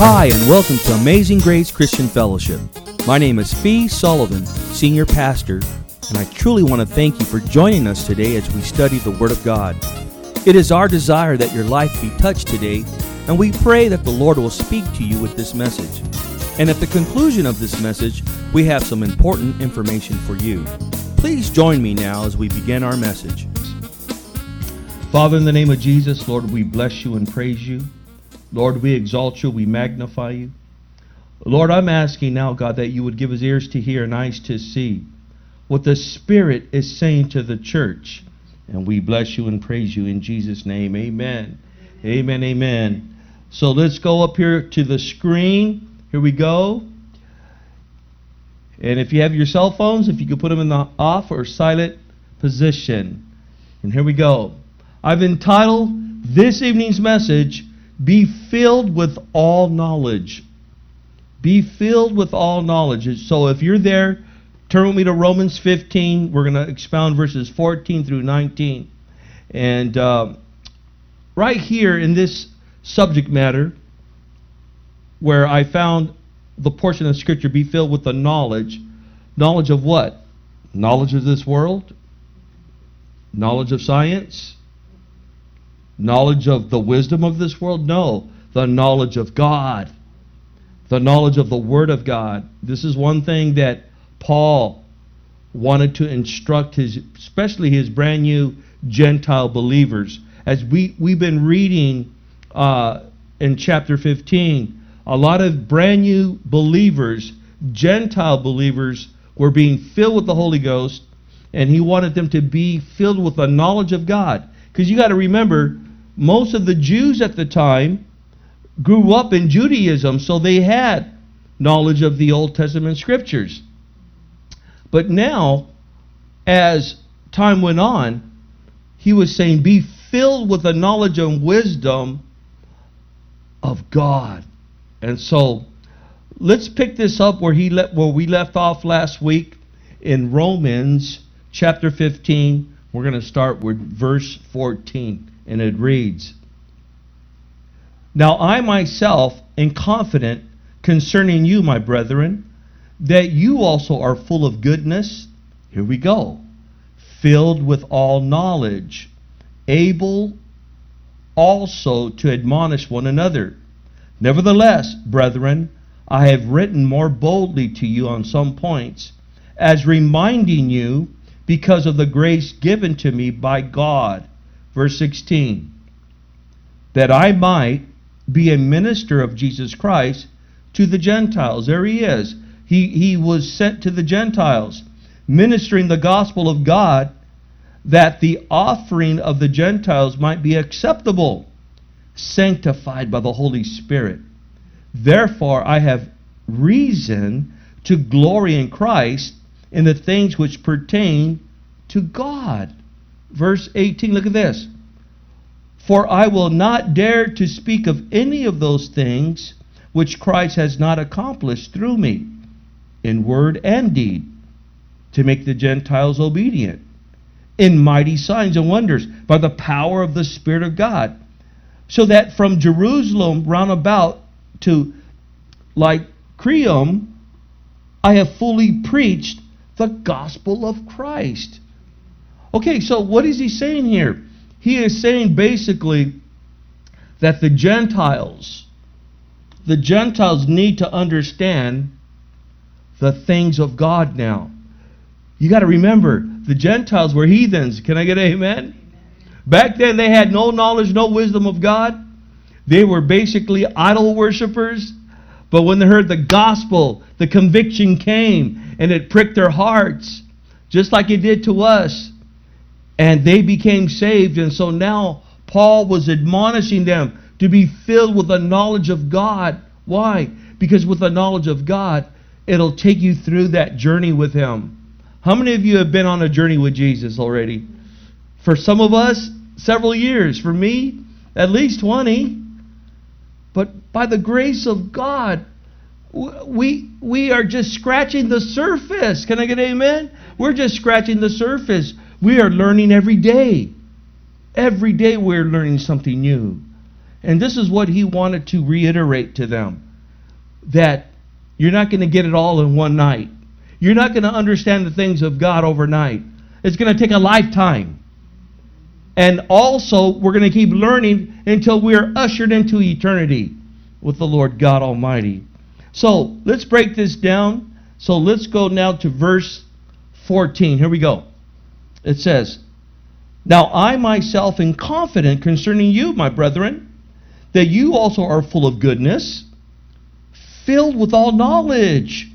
Hi, and welcome to Amazing Grace Christian Fellowship. My name is Fee Sullivan, Senior Pastor, and I truly want to thank you for joining us today as we study the Word of God. It is our desire that your life be touched today, and we pray that the Lord will speak to you with this message. And at the conclusion of this message, we have some important information for you. Please join me now as we begin our message. Father, in the name of Jesus, Lord, we bless you and praise you. Lord, we exalt you, we magnify you. Lord, I'm asking now, God, that you would give us ears to hear and eyes to see what the Spirit is saying to the church. And we bless you and praise you in Jesus' name. Amen. Amen, amen. So let's go up here to the screen. Here we go. And if you have your cell phones, if you could put them in the off or silent position. And here we go. I've entitled this evening's message, Be Filled with All Knowledge. Be filled with all knowledge. So if you're there, turn with me to Romans 15. We're going to expound verses 14 through 19. And right here in this subject matter, where I found the portion of Scripture, be filled with the knowledge. Knowledge of what? Knowledge of this world? Knowledge of science? Knowledge of the wisdom of this world? No. The knowledge of God. The knowledge of the Word of God. This is one thing that Paul wanted to instruct especially his brand new Gentile believers. As we've been reading in chapter 15, a lot of brand new believers, Gentile believers, were being filled with the Holy Ghost, and he wanted them to be filled with the knowledge of God. Because you got to remember, most of the Jews at the time grew up in Judaism, so they had knowledge of the Old Testament Scriptures. But now, as time went on, he was saying, be filled with the knowledge and wisdom of God. And so, let's pick this up where we left off last week in Romans chapter 15. We're going to start with verse 14, and it reads, Now I myself am confident concerning you, my brethren, that you also are full of goodness. Here we go. Filled with all knowledge, able also to admonish one another. Nevertheless, brethren, I have written more boldly to you on some points, as reminding you because of the grace given to me by God. Verse 16. That I might be a minister of Jesus Christ to the Gentiles. There he is. He was sent to the Gentiles, ministering the gospel of God, that the offering of the Gentiles might be acceptable, sanctified by the Holy Spirit. Therefore I have reason to glory in Christ in the things which pertain to God. Verse 18, look at this. For I will not dare to speak of any of those things which Christ has not accomplished through me, in word and deed, to make the Gentiles obedient, in mighty signs and wonders, by the power of the Spirit of God, so that from Jerusalem round about to Lycaoum, I have fully preached the gospel of Christ. Okay, so what is he saying here? He is saying basically that the Gentiles need to understand the things of God now. You got to remember, the Gentiles were heathens. Can I get an amen? Back then they had no knowledge, no wisdom of God. They were basically idol worshipers. But when they heard the gospel, the conviction came and it pricked their hearts, just like it did to us. And they became saved. And so now Paul was admonishing them to be filled with the knowledge of God. Why? Because with the knowledge of God, it'll take you through that journey with Him. How many of you have been on a journey with Jesus already? For some of us, several years. For me, at least 20. But by the grace of God, we are just scratching the surface. Can I get an amen? We're just scratching the surface. We are learning every day. Every day we're learning something new. And this is what he wanted to reiterate to them. that you're not going to get it all in one night. You're not going to understand the things of God overnight. It's going to take a lifetime. And also, we're going to keep learning until we're ushered into eternity with the Lord God Almighty. So, let's break this down. So, let's go now to verse 14. Here we go. It says, "Now I myself am confident concerning you, my brethren, that you also are full of goodness, filled with all knowledge,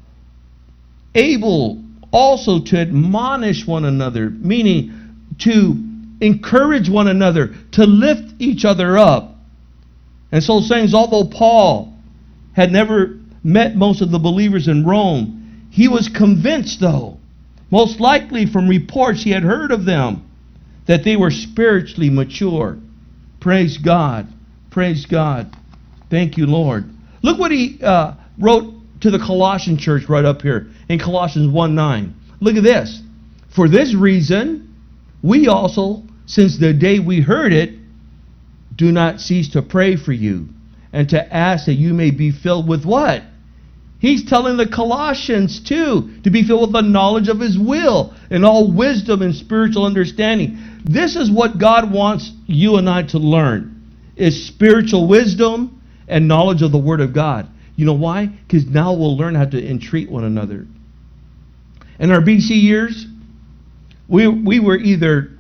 able also to admonish one another," meaning to encourage one another, to lift each other up. And so, saints, although Paul had never met most of the believers in Rome, he was convinced, though, most likely from reports he had heard of them, that they were spiritually mature. Praise God. Praise God. Thank you, Lord. Look what he wrote to the Colossian church right up here in Colossians 1:9. Look at this. "For this reason, we also, since the day we heard it, do not cease to pray for you and to ask that you may be filled with" what? He's telling the Colossians too to be filled with the knowledge of His will and all wisdom and spiritual understanding. This is what God wants you and I to learn, is spiritual wisdom and knowledge of the Word of God. You know why? Because now we'll learn how to entreat one another. In our BC years, we were either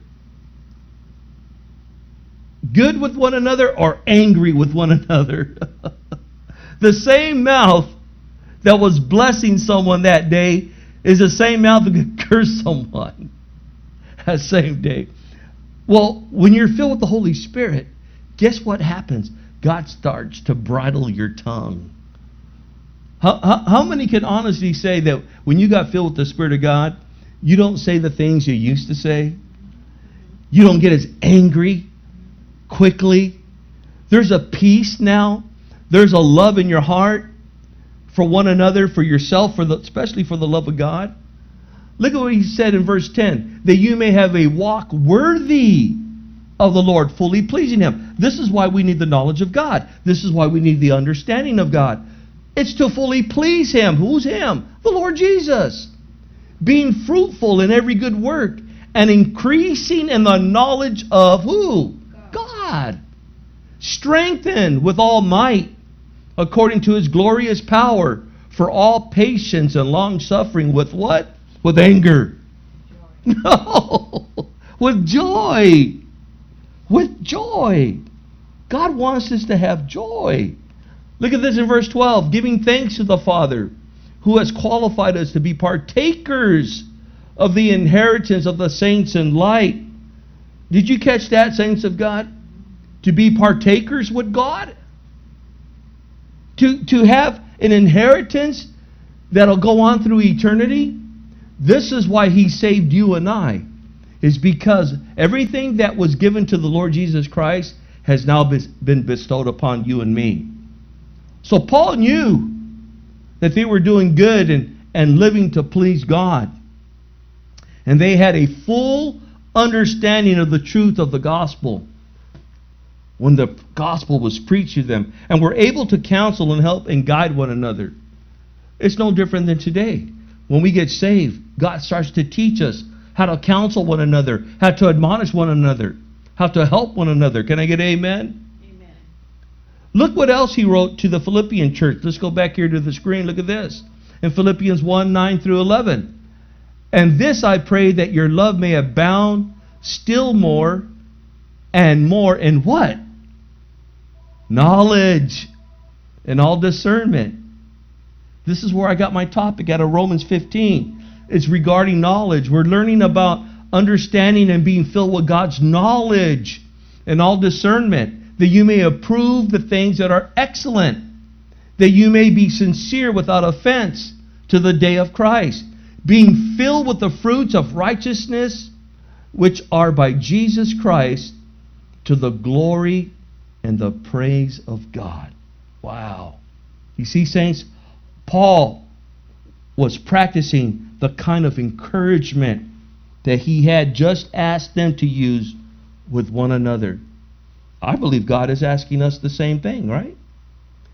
good with one another or angry with one another. The same mouth that was blessing someone that day is the same mouth that could curse someone that same day. Well, when you're filled with the Holy Spirit, guess what happens? God starts to bridle your tongue. How many can honestly say that when you got filled with the Spirit of God, you don't say the things you used to say? You don't get as angry quickly. There's a peace now. There's a love in your heart for one another, for yourself, especially for the love of God. Look at what he said in verse 10. "That you may have a walk worthy of the Lord, fully pleasing Him." This is why we need the knowledge of God. This is why we need the understanding of God. It's to fully please Him. Who's Him? The Lord Jesus. "Being fruitful in every good work and increasing in the knowledge of" who? God. "Strengthened with all might, according to His glorious power, for all patience and long suffering," with what? With anger. No. With joy. With joy. God wants us to have joy. Look at this in verse 12. "Giving thanks to the Father, who has qualified us to be partakers of the inheritance of the saints in light." Did you catch that, saints of God? To be partakers with God? To have an inheritance that'll go on through eternity? This is why He saved you and I, is because everything that was given to the Lord Jesus Christ has now been bestowed upon you and me. So Paul knew that they were doing good and living to please God. And they had a full understanding of the truth of the gospel when the gospel was preached to them, and were able to counsel and help and guide one another. It's no different than today. When we get saved, God starts to teach us how to counsel one another, how to admonish one another, how to help one another. Can I get amen? Amen. Look what else he wrote to the Philippian church. Let's go back here to the screen. Look at this. In Philippians 1:9 through 11. "And this I pray, that your love may abound still more and more in" what? Knowledge and all discernment. This is where I got my topic out of Romans 15. It's regarding knowledge. We're learning about understanding and being filled with God's knowledge and all discernment, that you may approve the things that are excellent, that you may be sincere without offense to the day of Christ, being filled with the fruits of righteousness, which are by Jesus Christ, to the glory and the praise of God. Wow. You see, saints, Paul was practicing the kind of encouragement that he had just asked them to use with one another. I believe God is asking us the same thing, right?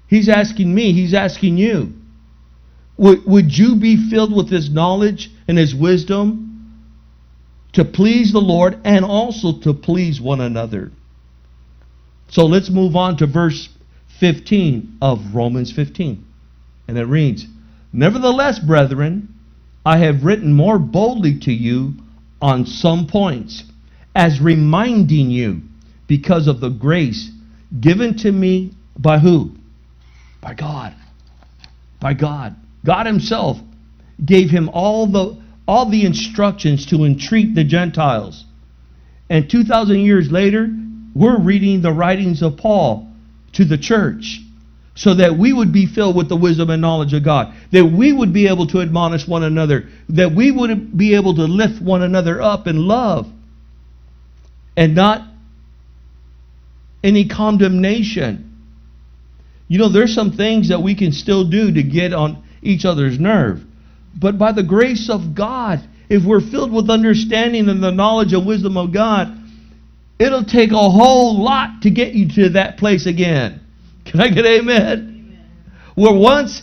He's asking me, He's asking you. Would you be filled with His knowledge and His wisdom to please the Lord and also to please one another? So let's move on to verse 15 of Romans 15. And it reads, Nevertheless, brethren, I have written more boldly to you on some points, as reminding you, because of the grace given to me by who? By God. By God. God Himself gave him all the instructions to entreat the Gentiles. And 2,000 years later, we're reading the writings of Paul to the church so that we would be filled with the wisdom and knowledge of God, that we would be able to admonish one another, that we would be able to lift one another up in love and not any condemnation. You know, there's some things that we can still do to get on each other's nerve. But by the grace of God, if we're filled with understanding and the knowledge and wisdom of God, it'll take a whole lot to get you to that place again. Can I get amen? Amen. Where once,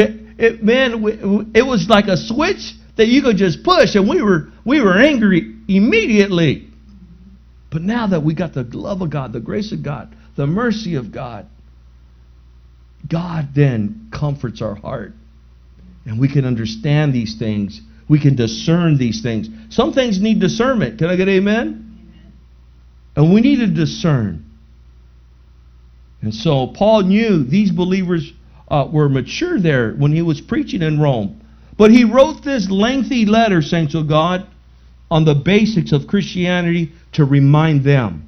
it was like a switch that you could just push, and we were angry immediately. But now that we got the love of God, the grace of God, the mercy of God, God then comforts our heart. And we can understand these things. We can discern these things. Some things need discernment. Can I get amen? Amen. And we need to discern. And so Paul knew these believers were mature there when he was preaching in Rome. But he wrote this lengthy letter, saints of God, on the basics of Christianity to remind them.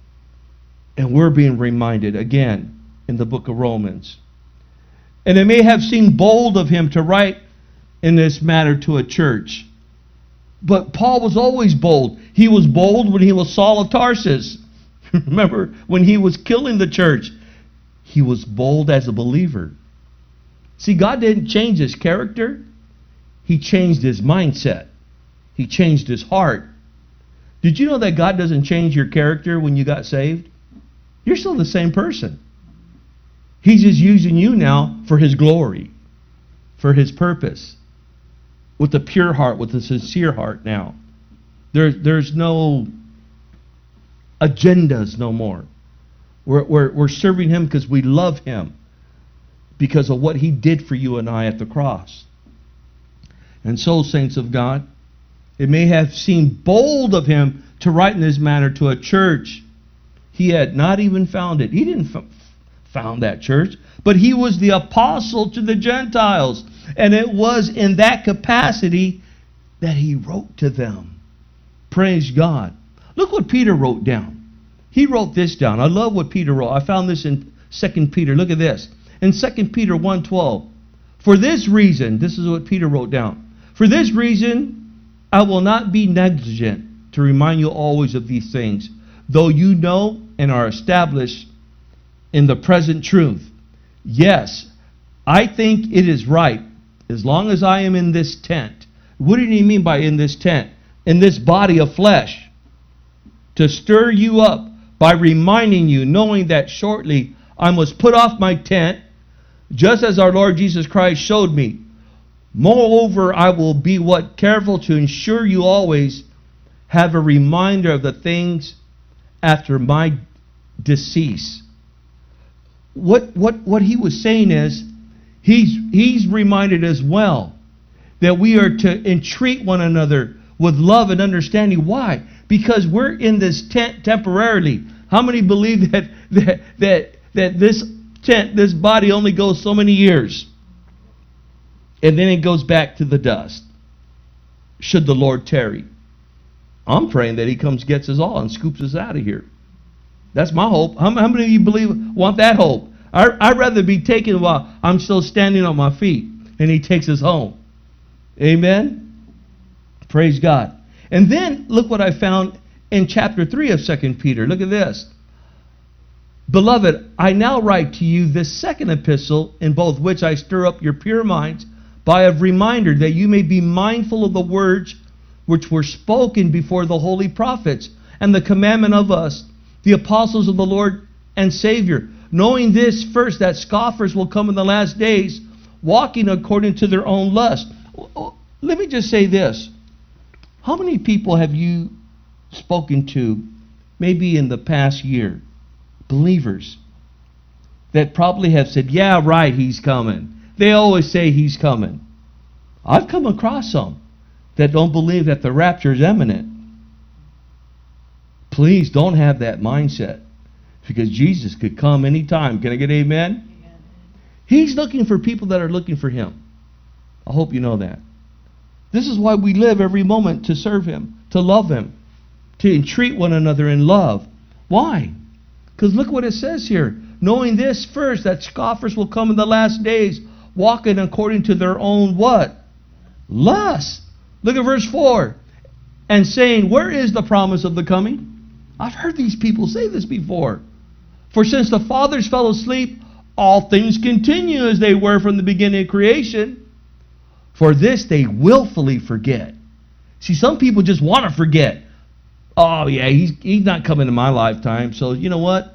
And we're being reminded again in the book of Romans. And it may have seemed bold of him to write in this matter to a church. But Paul was always bold. He was bold when he was Saul of Tarsus. Remember when he was killing the church? He was bold as a believer. See, God didn't change his character. He changed his mindset. He changed his heart. Did you know that God doesn't change your character when you got saved? You're still the same person. He's just using you now for His glory, for His purpose, with a pure heart, with a sincere heart now. There's no agendas no more. We're serving Him because we love Him, because of what He did for you and I at the cross. And so, saints of God, it may have seemed bold of him to write in this manner to a church he had not even founded. He didn't found that church, but he was the apostle to the Gentiles. And it was in that capacity that he wrote to them. Praise God. Look what Peter wrote down. He wrote this down. I love what Peter wrote. I found this in 2 Peter. Look at this. In 2 Peter 1:12. For this reason, this is what Peter wrote down. For this reason, I will not be negligent to remind you always of these things, though you know and are established in the present truth. Yes, I think it is right, as long as I am in this tent. What did he mean by in this tent? In this body of flesh. To stir you up by reminding you, knowing that shortly I must put off my tent, just as our Lord Jesus Christ showed me. Moreover, I will be careful to ensure you always have a reminder of the things after my decease. What he was saying is, he's reminded as well that we are to entreat one another with love and understanding. Why? Because we're in this tent temporarily. How many believe that this tent, this body only goes so many years? And then it goes back to the dust. Should the Lord tarry. I'm praying that He comes, gets us all, and scoops us out of here. That's my hope. How many of you want that hope? I'd rather be taken while I'm still standing on my feet, and He takes us home. Amen? Praise God. And then, look what I found in chapter 3 of 2 Peter. Look at this. Beloved, I now write to you this second epistle, in both which I stir up your pure minds, by a reminder that you may be mindful of the words which were spoken before the holy prophets, and the commandment of us, the apostles of the Lord and Savior, knowing this first, that scoffers will come in the last days, walking according to their own lust. Let me just say this. How many people have you spoken to, maybe in the past year, believers, that probably have said, yeah, right, he's coming. They always say he's coming. I've come across some that don't believe that the rapture is imminent. Please don't have that mindset, because Jesus could come anytime. Can I get amen? Amen. He's looking for people that are looking for him. I hope you know that. This is why we live every moment, to serve him, to love him, to entreat one another in love. Why? Because look what it says here. Knowing this first, that scoffers will come in the last days, walking according to their own what? Lust. Look at verse 4. And saying, where is the promise of the coming? I've heard these people say this before. For since the fathers fell asleep, all things continue as they were from the beginning of creation. For this they willfully forget. See, some people just want to forget. Oh yeah, he's not coming in my lifetime, so you know what?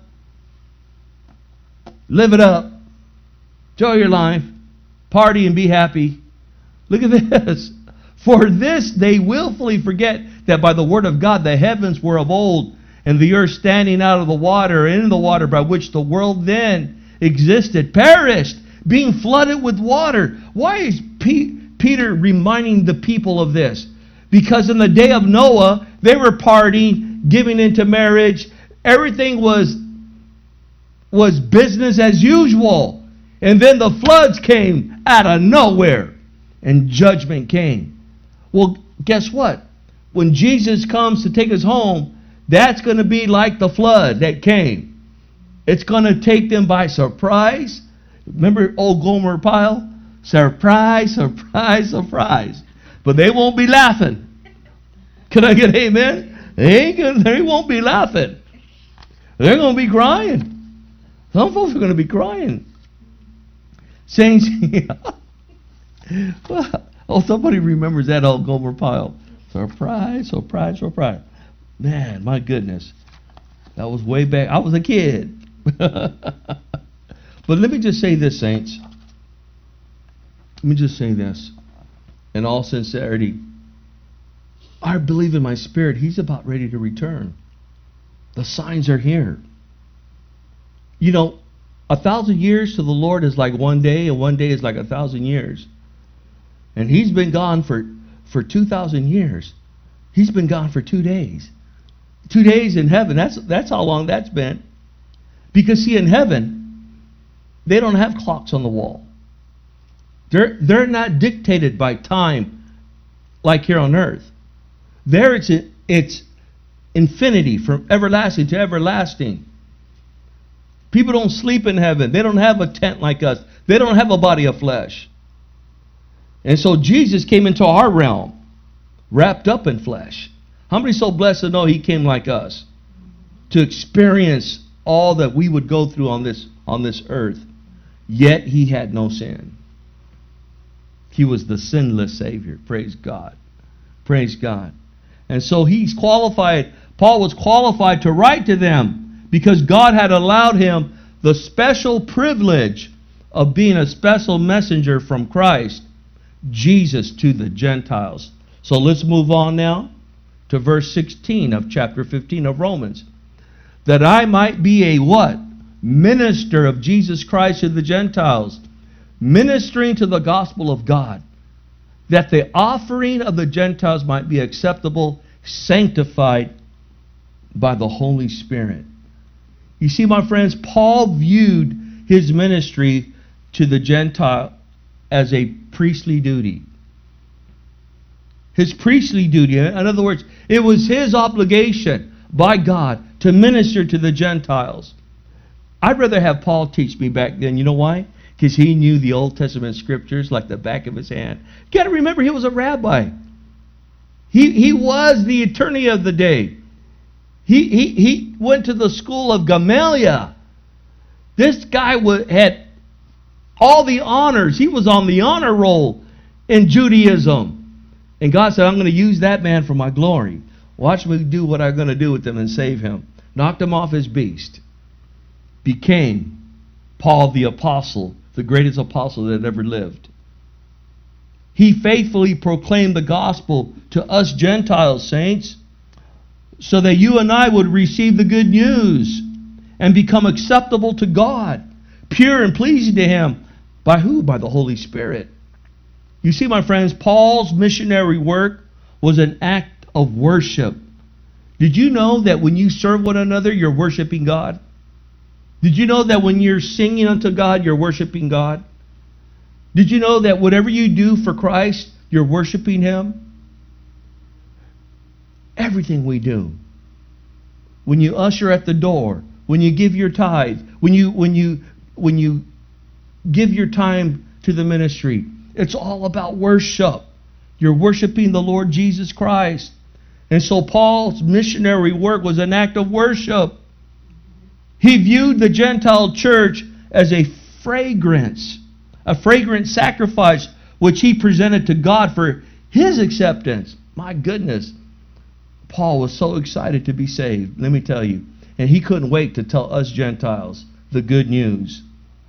Live it up. Enjoy your life. Party and be happy. Look at this. For this they willfully forget that by the word of God the heavens were of old, and the earth standing out of the water and in the water, by which the world then existed, perished, being flooded with water. Why is Peter reminding the people of this? Because in the day of Noah, they were partying, giving into marriage. Everything was business as usual. And then the floods came out of nowhere, and judgment came. Well, guess what? When Jesus comes to take us home, that's going to be like the flood that came. It's going to take them by surprise. Remember old Gomer Pyle? Surprise, surprise, surprise. But they won't be laughing. Can I get amen? They won't be laughing. They're going to be crying. Some folks are going to be crying. Saints, somebody remembers that old Gomer Pyle. Surprise, surprise, surprise. Man, my goodness. That was way back. I was a kid. But let me just say this, saints. Let me just say this. In all sincerity, I believe in my spirit he's about ready to return. The signs are here. You know, 1,000 years to the Lord is like one day, and one day is like 1,000 years. And he's been gone for 2,000 years. He's been gone for 2 days. 2 days in heaven, that's how long that's been. Because see, in heaven, they don't have clocks on the wall. They're not dictated by time like here on earth. There it's infinity, from everlasting to everlasting. People don't sleep in heaven. They don't have a tent like us. They don't have a body of flesh. And so Jesus came into our realm, wrapped up in flesh. How many so blessed to know he came like us, to experience all that we would go through on this earth? Yet he had no sin. He was the sinless Savior. Praise God. Praise God. And so he's qualified. Paul was qualified to write to them because God had allowed him the special privilege of being a special messenger from Christ, Jesus, to the Gentiles. So let's move on now to verse 16 of chapter 15 of Romans. That I might be a what? Minister of Jesus Christ to the Gentiles, ministering to the gospel of God, that the offering of the Gentiles might be acceptable, sanctified by the Holy Spirit. You see, my friends, Paul viewed his ministry to the Gentile as a priestly duty. His priestly duty, in other words, it was his obligation by God to minister to the Gentiles. I'd rather have Paul teach me back then. You know why? Because he knew the Old Testament scriptures like the back of his hand. You got to remember, he was a rabbi. He was the attorney of the day. He went to the school of Gamaliel. This guy had all the honors. He was on the honor roll in Judaism. And God said, I'm going to use that man for my glory. Watch me do what I'm going to do with him and save him. Knocked him off his beast. Became Paul the apostle, the greatest apostle that ever lived. He faithfully proclaimed the gospel to us Gentiles, saints, so that you and I would receive the good news and become acceptable to God, pure and pleasing to Him. By who? By the Holy Spirit. You see, my friends, Paul's missionary work was an act of worship. Did you know that when you serve one another, you're worshiping God? Did you know that when you're singing unto God, you're worshiping God? Did you know that whatever you do for Christ, you're worshiping Him? Everything we do. When you usher at the door, when you give your tithe, when you give your time to the ministry, it's all about worship. You're worshiping the Lord Jesus Christ. And so Paul's missionary work was an act of worship. He viewed the Gentile church as a fragrant sacrifice which he presented to God for His acceptance. My goodness. Paul was so excited to be saved, let me tell you. And he couldn't wait to tell us Gentiles the good news.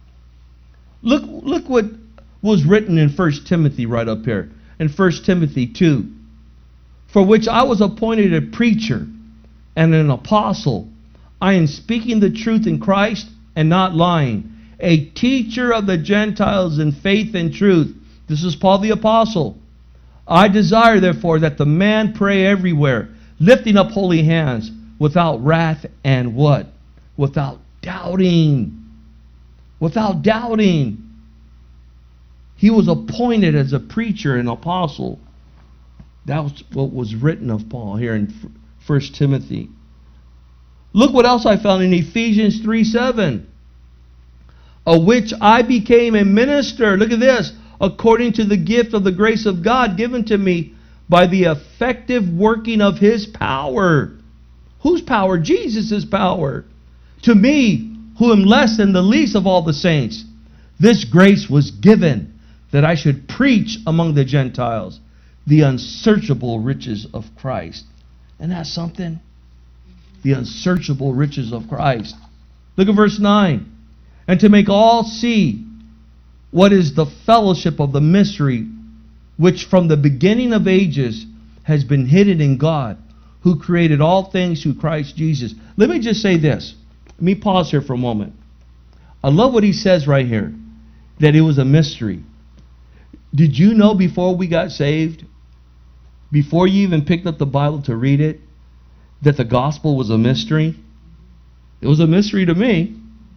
Look what was written in 1 Timothy right up here. In 1 Timothy 2. For which I was appointed a preacher and an apostle. I am speaking the truth in Christ and not lying. A teacher of the Gentiles in faith and truth. This is Paul the apostle. I desire therefore that the man pray everywhere, lifting up holy hands, without wrath and what? Without doubting. Without doubting. He was appointed as a preacher and apostle. That was what was written of Paul here in 1 Timothy. Look what else I found in Ephesians 3:7. Of which I became a minister. Look at this. According to the gift of the grace of God given to me by the effective working of His power. Whose power? Jesus' power. To me, who am less than the least of all the saints, this grace was given that I should preach among the Gentiles the unsearchable riches of Christ. Isn't that something? The unsearchable riches of Christ. Look at verse 9. And to make all see what is the fellowship of the mystery which from the beginning of ages has been hidden in God, who created all things through Christ Jesus. Let me just say this. Let me pause here for a moment. I love what he says right here, that it was a mystery. Did you know before we got saved, before you even picked up the Bible to read it, that the gospel was a mystery? It was a mystery to me.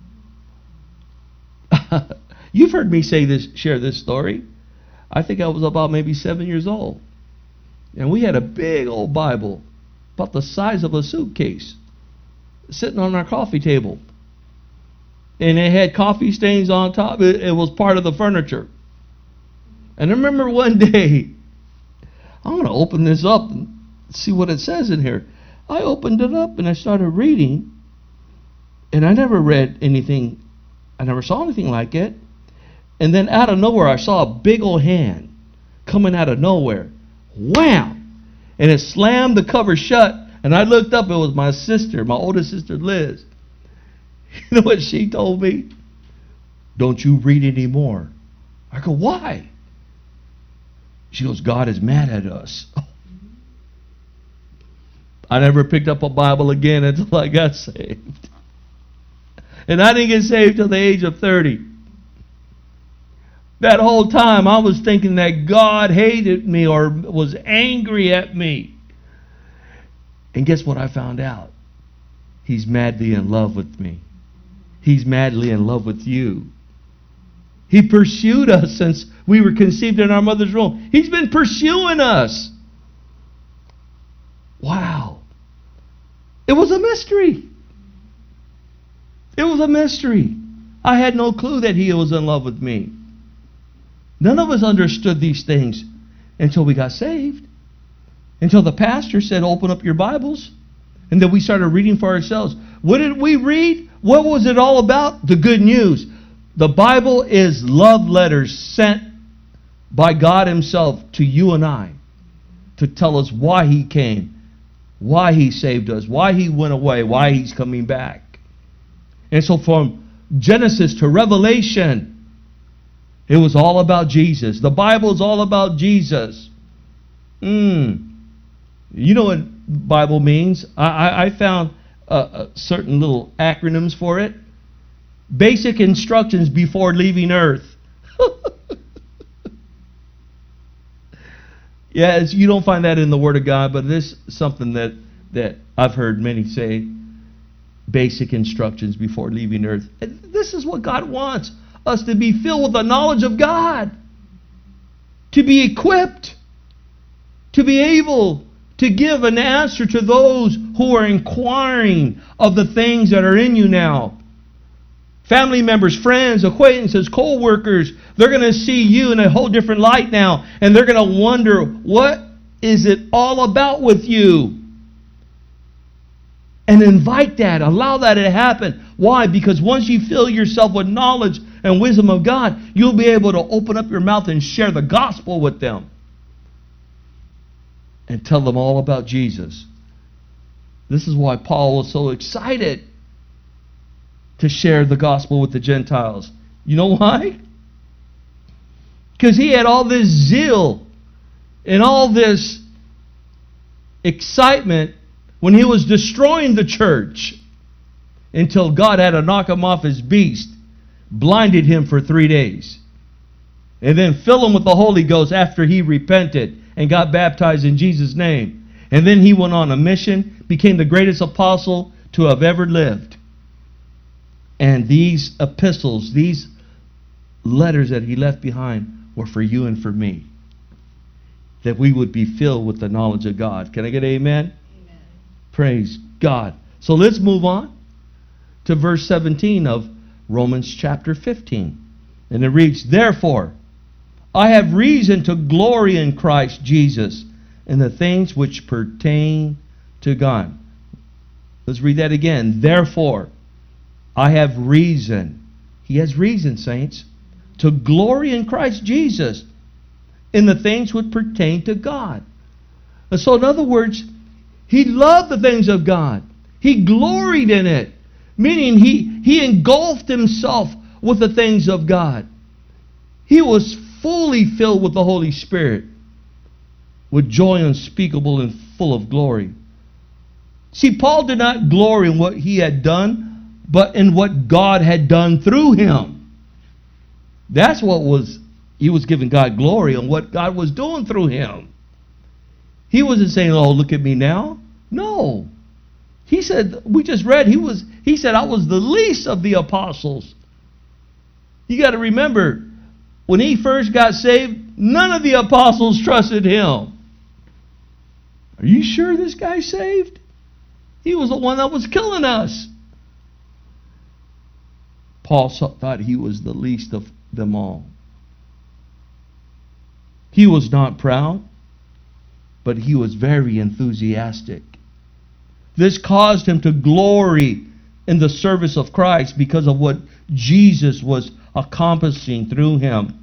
You've heard me share this story. I think I was about maybe 7 years old. And we had a big old Bible, about the size of a suitcase, sitting on our coffee table. And it had coffee stains on top. It was part of the furniture. And I remember one day, I'm going to open this up and see what it says in here. I opened it up and I started reading. And I never read anything. I never saw anything like it. And then out of nowhere, I saw a big old hand coming out of nowhere. Wham! And it slammed the cover shut. And I looked up. It was my sister, my oldest sister, Liz. You know what she told me? Don't you read anymore. I go, why? She goes, God is mad at us. I never picked up a Bible again until I got saved. And I didn't get saved till the age of 30. That whole time I was thinking that God hated me or was angry at me. And guess what I found out? He's madly in love with me. He's madly in love with you. He pursued us since we were conceived in our mother's womb. He's been pursuing us. Wow. It was a mystery. It was a mystery. I had no clue that He was in love with me. None of us understood these things until we got saved. Until the pastor said, open up your Bibles. And then we started reading for ourselves. What did we read? What was it all about? The good news. The Bible is love letters sent by God Himself to you and I to tell us why He came, why He saved us, why He went away, why He's coming back. And so from Genesis to Revelation, it was all about Jesus. The Bible is all about Jesus. You know what Bible means? I found certain little acronyms for it. Basic instructions before leaving earth. Yeah, you don't find that in the Word of God, but this is something that I've heard many say. Basic instructions before leaving earth. And this is what God wants us to be filled with the knowledge of God. To be equipped. To be able to give an answer to those who are inquiring of the things that are in you now. Family members, friends, acquaintances, co-workers, they're going to see you in a whole different light now. And they're going to wonder, what is it all about with you? And invite that, allow that to happen. Why? Because once you fill yourself with knowledge and wisdom of God, you'll be able to open up your mouth and share the gospel with them. And tell them all about Jesus. This is why Paul was so excited to share the gospel with the Gentiles. You know why? Because he had all this zeal and all this excitement when he was destroying the church, until God had to knock him off his beast, blinded him for 3 days, and then fill him with the Holy Ghost after he repented and got baptized in Jesus' name. And then he went on a mission, became the greatest apostle to have ever lived. And these epistles, these letters that he left behind, were for you and for me, that we would be filled with the knowledge of God. Can I get amen? Amen. Praise God. So let's move on to verse 17 of Romans chapter 15. And it reads, "Therefore, I have reason to glory in Christ Jesus in the things which pertain to God." Let's read that again. Therefore, I have reason. He has reason, saints, to glory in Christ Jesus in the things which pertain to God. And so in other words, he loved the things of God. He gloried in it. Meaning he engulfed himself with the things of God. He was fully filled with the Holy Spirit, with joy unspeakable and full of glory. See, Paul did not glory in what he had done, but in what God had done through him. That's what he was giving God glory on what God was doing through him. He wasn't saying, "Oh, look at me now." No. He said, we just read, he said, "I was the least of the apostles." You got to remember, when he first got saved, none of the apostles trusted him. Are you sure this guy's saved? He was the one that was killing us. Paul thought he was the least of them all. He was not proud, but he was very enthusiastic. This caused him to glory in the service of Christ because of what Jesus was accomplishing through him.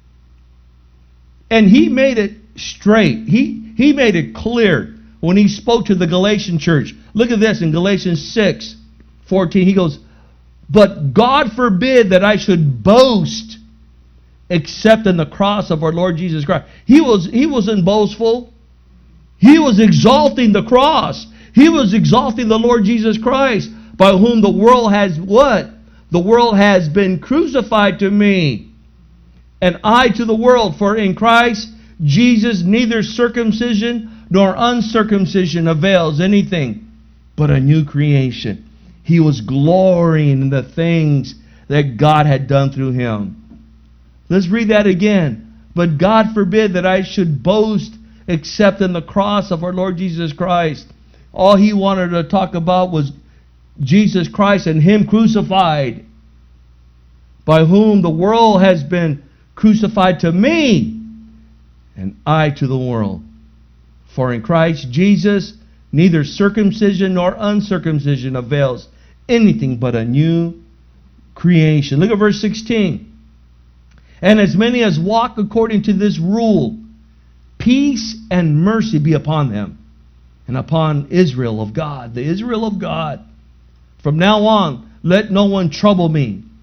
And he made it straight. He made it clear when he spoke to the Galatian church. Look at this in Galatians 6:14. He goes, "But God forbid that I should boast except in the cross of our Lord Jesus Christ." He wasn't boastful. He was exalting the cross. He was exalting the Lord Jesus Christ, by whom the world has what? The world has been crucified to me, and I to the world. For in Christ Jesus neither circumcision nor uncircumcision avails anything, but a new creation. He was glorying in the things that God had done through him. Let's read that again. "But God forbid that I should boast except in the cross of our Lord Jesus Christ." All he wanted to talk about was Jesus Christ and him crucified, by whom the world has been crucified to me, and I to the world. For in Christ Jesus neither circumcision nor uncircumcision avails anything, but a new creation. Look at verse 16. "And as many as walk according to this rule, peace and mercy be upon them, and upon Israel of God," the Israel of God. "From now on, let no one trouble me,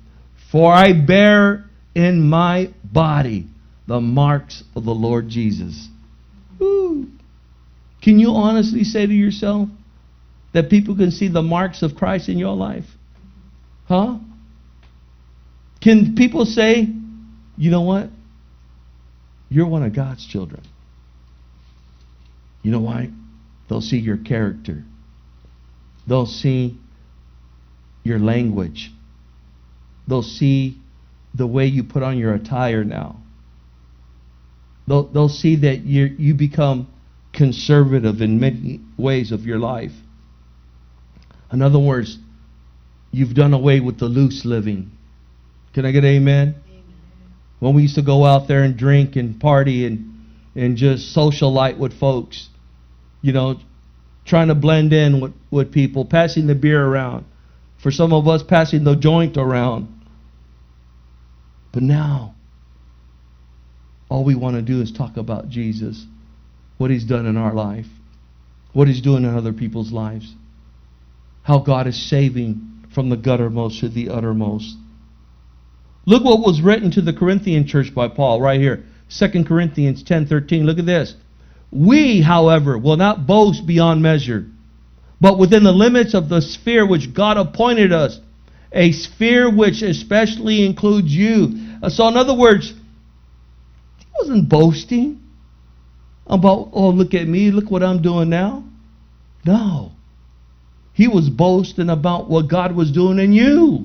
For I bear in my body the marks of the Lord Jesus. Woo. Can you honestly say to yourself that people can see the marks of Christ in your life? Huh? Can people say, you know what? You're one of God's children. You know why? They'll see your character. They'll see your language. They'll see the way you put on your attire now. They'll see that you become conservative in many ways of your life. In other words, you've done away with the loose living. Can I get an amen? Amen. When we used to go out there and drink and party and just socialite with folks, you know, trying to blend in with people, passing the beer around. For some of us, passing the joint around. But now, all we want to do is talk about Jesus, what He's done in our life, what He's doing in other people's lives, how God is saving from the guttermost to the uttermost. Look what was written to the Corinthian church by Paul right here. 2 Corinthians 10:13. Look at this. We, however, will not boast beyond measure, but within the limits of the sphere which God appointed us, a sphere which especially includes you. So in other words, he wasn't boasting about, oh, look at me, look what I'm doing now. No. He was boasting about what God was doing in you.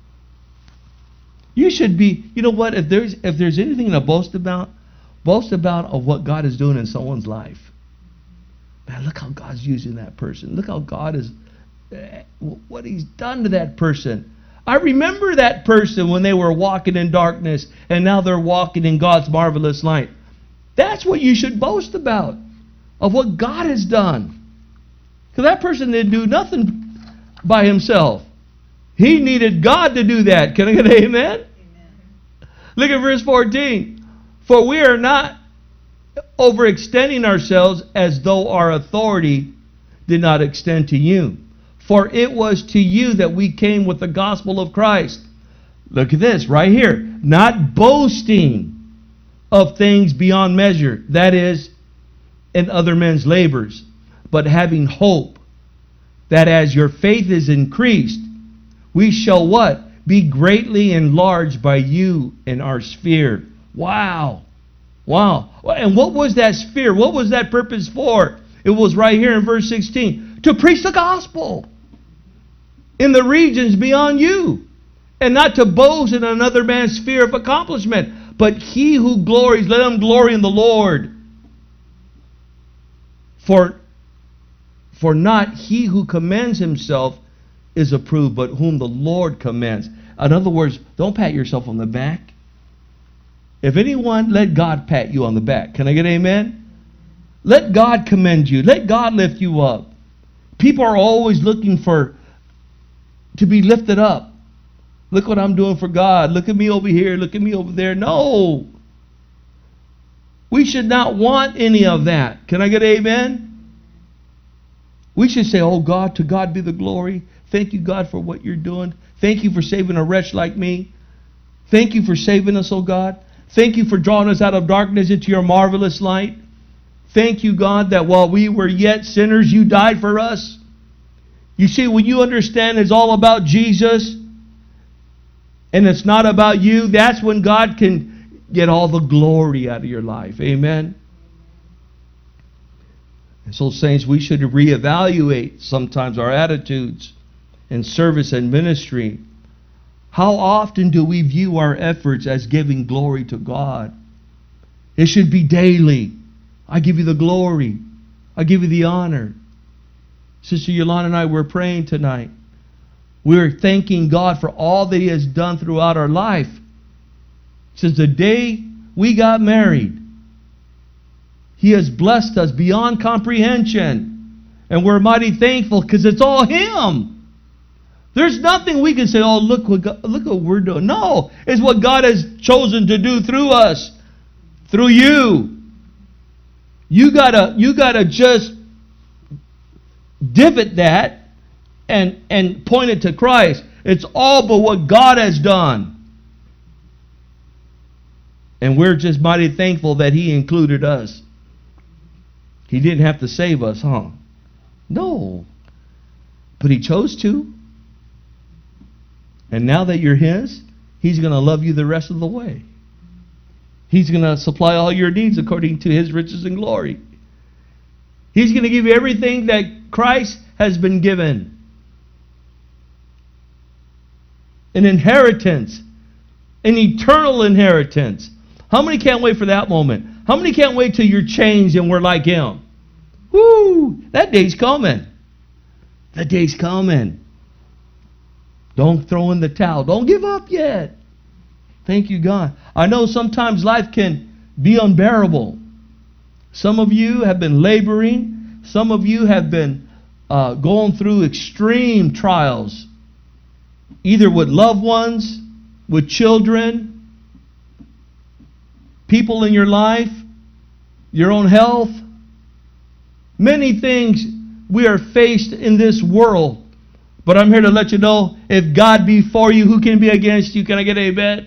You should be, you know what, if there's anything to boast about of what God is doing in someone's life. Man, look how God's using that person. Look how God is, what He's done to that person. I remember that person when they were walking in darkness and now they're walking in God's marvelous light. That's what you should boast about, of what God has done. Because that person didn't do nothing by himself. He needed God to do that. Can I get an amen? Amen. Look at verse 14. For we are not overextending ourselves as though our authority did not extend to you. For it was to you that we came with the gospel of Christ. Look at this right here. Not boasting of things beyond measure, that is, in other men's labors, but having hope that as your faith is increased, we shall what? Be greatly enlarged by you in our sphere. Wow. Wow. And what was that sphere? What was that purpose for? It was right here in verse 16. To preach the gospel in the regions beyond you. And not to boast in another man's sphere of accomplishment. But he who glories, let him glory in the Lord. For not he who commends himself is approved, but whom the Lord commends. In other words, don't pat yourself on the back. If anyone, let God pat you on the back. Can I get an amen? Let God commend you. Let God lift you up. People are always looking to be lifted up. Look what I'm doing for God. Look at me over here. Look at me over there. No. We should not want any of that. Can I get an amen? We should say, oh God, to God be the glory. Thank you, God, for what you're doing. Thank you for saving a wretch like me. Thank you for saving us, oh God. Thank you for drawing us out of darkness into your marvelous light. Thank you, God, that while we were yet sinners, you died for us. You see, when you understand it's all about Jesus and it's not about you, that's when God can get all the glory out of your life. Amen. And so, saints, we should reevaluate sometimes our attitudes in service and ministry. How often do we view our efforts as giving glory to God? It should be daily. I give you the glory. I give you the honor. Sister Yolanda and I were praying tonight. We're thanking God for all that He has done throughout our life. Since the day we got married, He has blessed us beyond comprehension. And we're mighty thankful because it's all Him. There's nothing we can say, oh, look what we're doing. No, it's what God has chosen to do through us, through you. You gotta just divot that and point it to Christ. It's all but what God has done. And we're just mighty thankful that He included us. He didn't have to save us, huh? No. But He chose to. And now that you're His, He's going to love you the rest of the way. He's going to supply all your needs according to His riches and glory. He's going to give you everything that Christ has been given. An inheritance. An eternal inheritance. How many can't wait for that moment? How many can't wait till you're changed and we're like Him? Woo! That day's coming. That day's coming. Don't throw in the towel. Don't give up yet. Thank you, God. I know sometimes life can be unbearable. Some of you have been laboring. Some of you have been going through extreme trials. Either with loved ones, with children, people in your life, your own health. Many things we are faced in this world. But I'm here to let you know, if God be for you, who can be against you? Can I get an amen?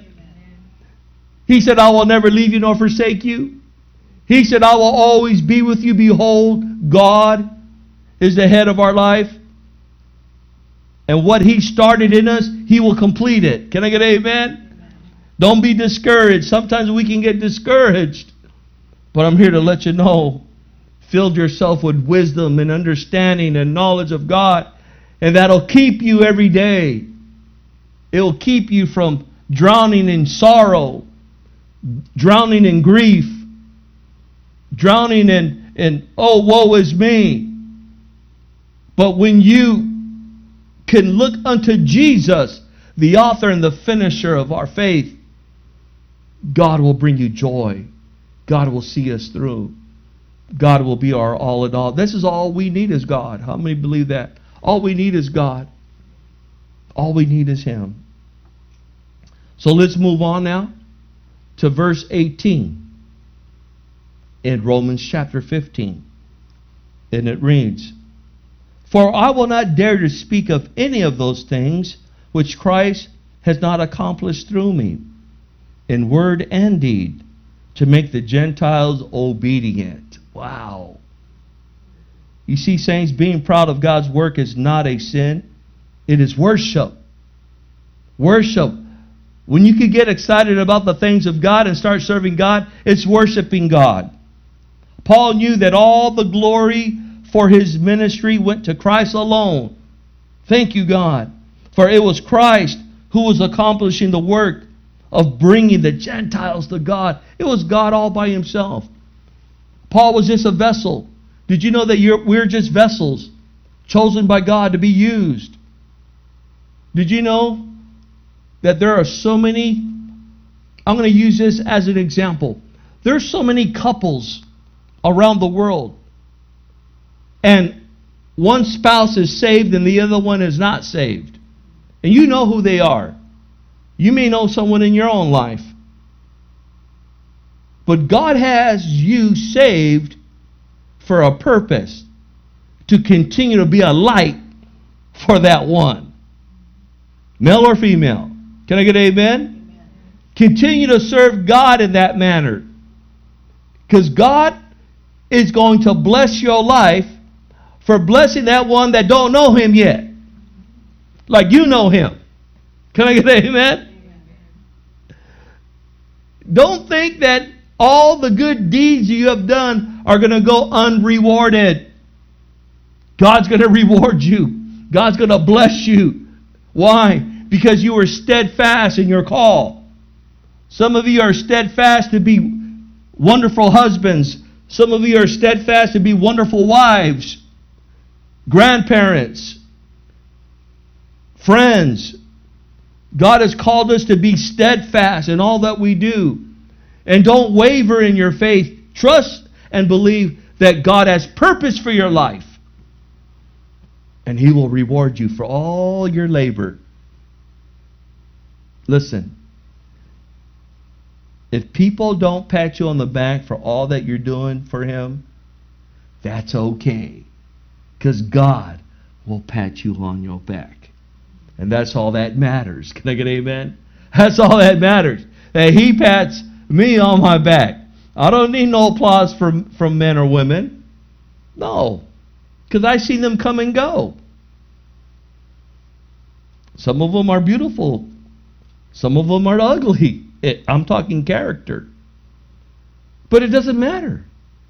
He said, I will never leave you nor forsake you. He said, I will always be with you. Behold, God is the head of our life. And what He started in us, He will complete it. Can I get an amen? Don't be discouraged. Sometimes we can get discouraged. But I'm here to let you know, fill yourself with wisdom and understanding and knowledge of God. And that'll keep you every day. It'll keep you from drowning in sorrow, drowning in grief, drowning in oh, woe is me. But when you can look unto Jesus, the author and the finisher of our faith, God will bring you joy. God will see us through. God will be our all in all. This is all we need is God. How many believe that? All we need is God. All we need is Him. So let's move on now to verse 18 in Romans chapter 15. And it reads, For I will not dare to speak of any of those things which Christ has not accomplished through me, in word and deed, to make the Gentiles obedient. Wow. You see, saints, being proud of God's work is not a sin. It is worship. Worship. When you can get excited about the things of God and start serving God, it's worshiping God. Paul knew that all the glory for his ministry went to Christ alone. Thank you, God. For it was Christ who was accomplishing the work of bringing the Gentiles to God. It was God all by Himself. Paul was just a vessel. Did you know that we're just vessels chosen by God to be used? Did you know that there are so many, I'm going to use this as an example. There's so many couples around the world, and one spouse is saved and the other one is not saved. And you know who they are. You may know someone in your own life. But God has you saved for a purpose, to continue to be a light for that one. Male or female. Can I get an amen? Amen. Continue to serve God in that manner. Because God is going to bless your life for blessing that one that don't know Him yet. Like you know Him. Can I get an amen? Amen. Don't think that all the good deeds you have done are going to go unrewarded. God's going to reward you. God's going to bless you. Why? Because you were steadfast in your call. Some of you are steadfast to be wonderful husbands. Some of you are steadfast to be wonderful wives, grandparents, friends. God has called us to be steadfast in all that we do. And don't waver in your faith. Trust and believe that God has purpose for your life. And He will reward you for all your labor. Listen. If people don't pat you on the back for all that you're doing for Him, that's okay. Because God will pat you on your back. And that's all that matters. Can I get an amen? That's all that matters. That He pats me on my back. I don't need no applause from men or women. No. Because I see them come and go. Some of them are beautiful. Some of them are ugly. I'm talking character. But it doesn't matter.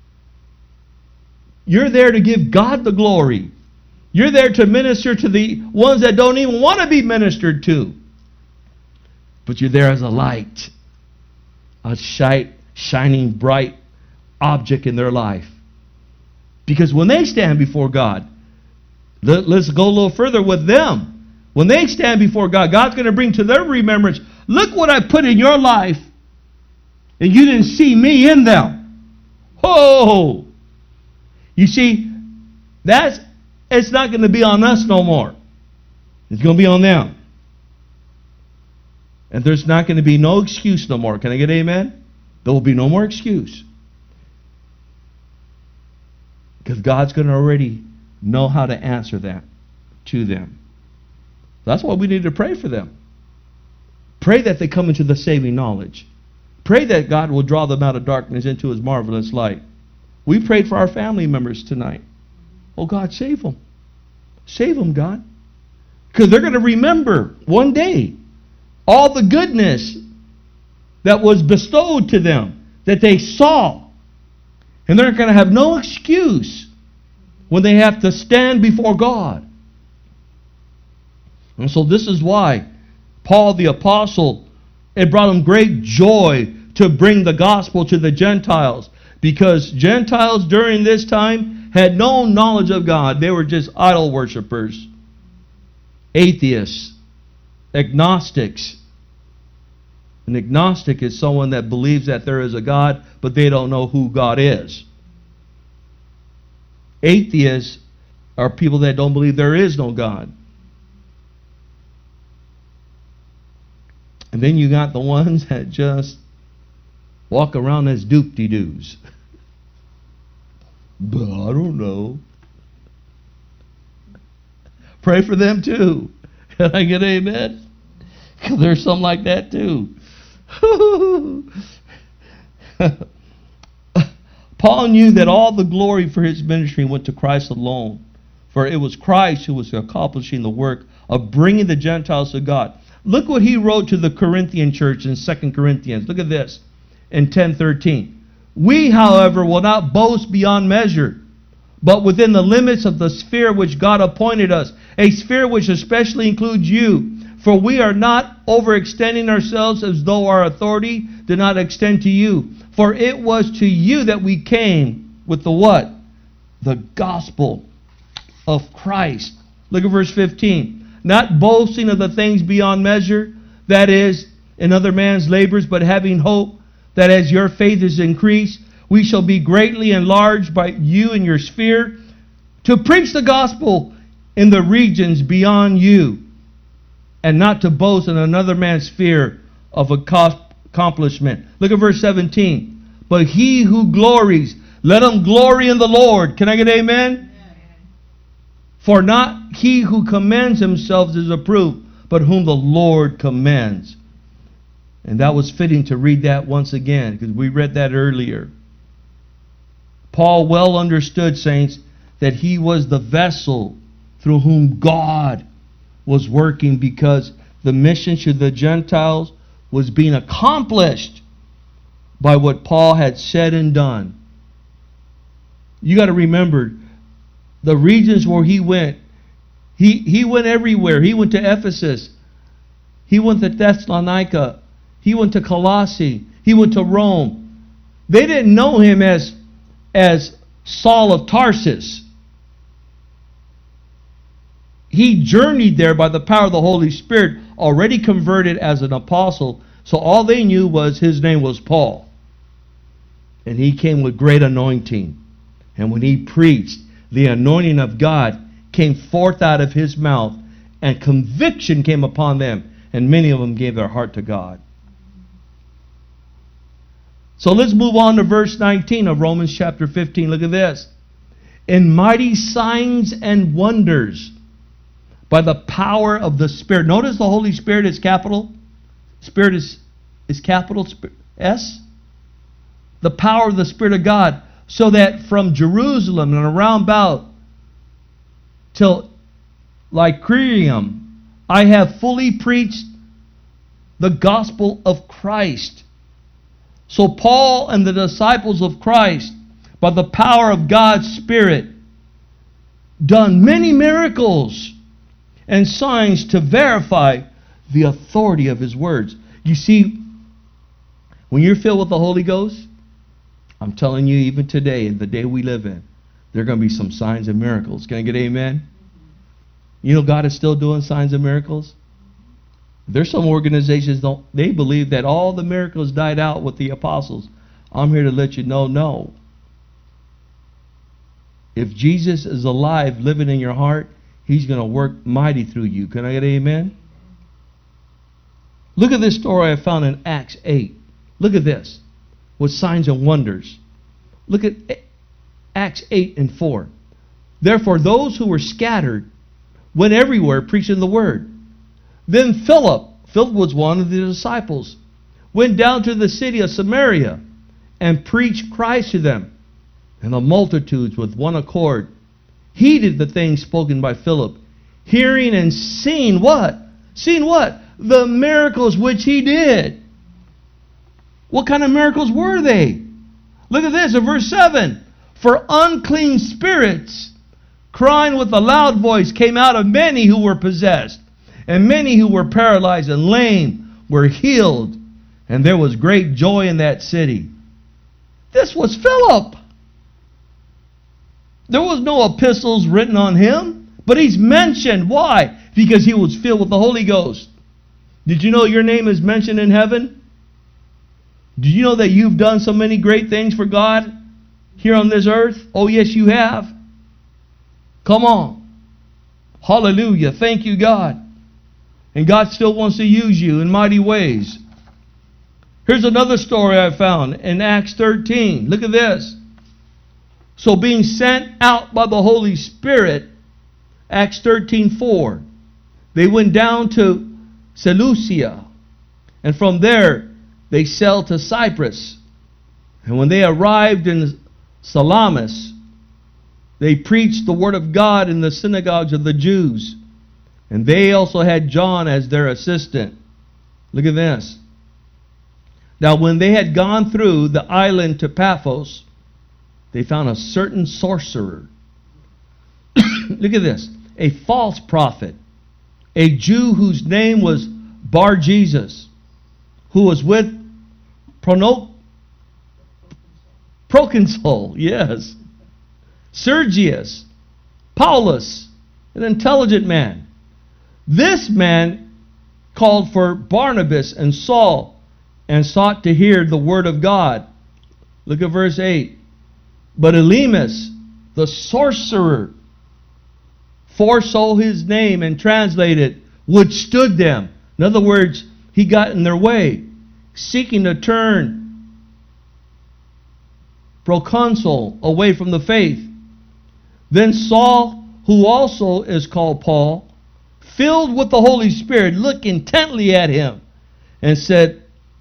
You're there to give God the glory. You're there to minister to the ones that don't even want to be ministered to. But you're there as a light. A shining bright object in their life. Because when they stand before God, let's go a little further with them. When they stand before God, God's going to bring to their remembrance, look what I put in your life, and you didn't see me in them. Oh! You see, it's not going to be on us no more. It's going to be on them. And there's not going to be no excuse no more. Can I get an amen? There will be no more excuse. Because God's going to already know how to answer that to them. That's why we need to pray for them. Pray that they come into the saving knowledge. Pray that God will draw them out of darkness into His marvelous light. We prayed for our family members tonight. Oh God, save them. Save them, God. Because they're going to remember one day all the goodness that was bestowed to them, that they saw. And they're going to have no excuse when they have to stand before God. And so this is why Paul the Apostle, it brought him great joy to bring the gospel to the Gentiles. Because Gentiles during this time had no knowledge of God. They were just idol worshippers, atheists, agnostics. An agnostic is someone that believes that there is a God, but they don't know who God is. Atheists are people that don't believe there is no God. And then you got the ones that just walk around as doop-de-doos. But I don't know. Pray for them too. Can I get an amen? Because there's some like that too. Paul knew that all the glory for his ministry went to Christ alone. For it was Christ who was accomplishing the work of bringing the Gentiles to God. Look what he wrote to the Corinthian church in 2 Corinthians. Look at this in 10:13. We, however, will not boast beyond measure, but within the limits of the sphere which God appointed us, a sphere which especially includes you. For we are not overextending ourselves as though our authority did not extend to you. For it was to you that we came with the what? The gospel of Christ. Look at verse 15. Not boasting of the things beyond measure, that is, in other man's labors, but having hope that as your faith is increased, we shall be greatly enlarged by you in your sphere, to preach the gospel in the regions beyond you, and not to boast in another man's sphere of accomplishment. Look at verse 17. But he who glories, let him glory in the Lord. Can I get amen? For not he who commends himself is approved, but whom the Lord commends. And that was fitting to read that once again, because we read that earlier. Paul well understood, saints, that he was the vessel through whom God was working, because the mission to the Gentiles was being accomplished by what Paul had said and done. You got to remember, the regions where he went everywhere. He went to Ephesus. He went to Thessalonica. He went to Colossae. He went to Rome. They didn't know him as Saul of Tarsus. He journeyed there by the power of the Holy Spirit, already converted as an apostle. So all they knew was his name was Paul. And he came with great anointing. And when he preached, the anointing of God came forth out of his mouth, and conviction came upon them, and many of them gave their heart to God. So let's move on to verse 19 of Romans chapter 15. Look at this. In mighty signs and wonders, by the power of the Spirit. Notice the Holy Spirit is capital. Spirit is capital S. the power of the Spirit of God, so that from Jerusalem and around about till Lycurium, I have fully preached the gospel of Christ. So Paul and the disciples of Christ, by the power of God's Spirit, done many miracles and signs to verify the authority of His words. You see, when you're filled with the Holy Ghost, I'm telling you, even today, in the day we live in, there are going to be some signs and miracles. Can I get amen? You know, God is still doing signs and miracles. There's some organizations, they believe that all the miracles died out with the apostles. I'm here to let you know, no. If Jesus is alive, living in your heart, He's going to work mighty through you. Can I get amen? Look at this story I found in Acts 8. Look at this. With signs and wonders. Look at Acts 8 and 4. Therefore, those who were scattered went everywhere preaching the word. Then Philip was one of the disciples, went down to the city of Samaria and preached Christ to them. And the multitudes with one accord heeded the things spoken by Philip, hearing and seeing what? Seeing what? The miracles which he did. What kind of miracles were they? Look at this in verse 7. For unclean spirits, crying with a loud voice, came out of many who were possessed, and many who were paralyzed and lame were healed, and there was great joy in that city. This was Philip. There was no epistles written on him, but he's mentioned. Why? Because he was filled with the Holy Ghost. Did you know your name is mentioned in heaven? Did you know that you've done so many great things for God here on this earth? Oh, yes, you have. Come on. Hallelujah. Thank you, God. And God still wants to use you in mighty ways. Here's another story I found in Acts 13. Look at this. So being sent out by the Holy Spirit, Acts 13:4, they went down to Seleucia, and from there they sailed to Cyprus. And when they arrived in Salamis, they preached the word of God in the synagogues of the Jews. And they also had John as their assistant. Look at this. Now when they had gone through the island to Paphos, they found a certain sorcerer. Look at this. A false prophet, a Jew whose name was Bar-Jesus, who was with Proconsul, yes, Sergius, Paulus, an intelligent man. This man called for Barnabas and Saul and sought to hear the word of God. Look at verse 8. But Elymas, the sorcerer, for so his name and translated, withstood them. In other words, he got in their way, seeking to turn Proconsul away from the faith. Then Saul, who also is called Paul, filled with the Holy Spirit, looked intently at him and said,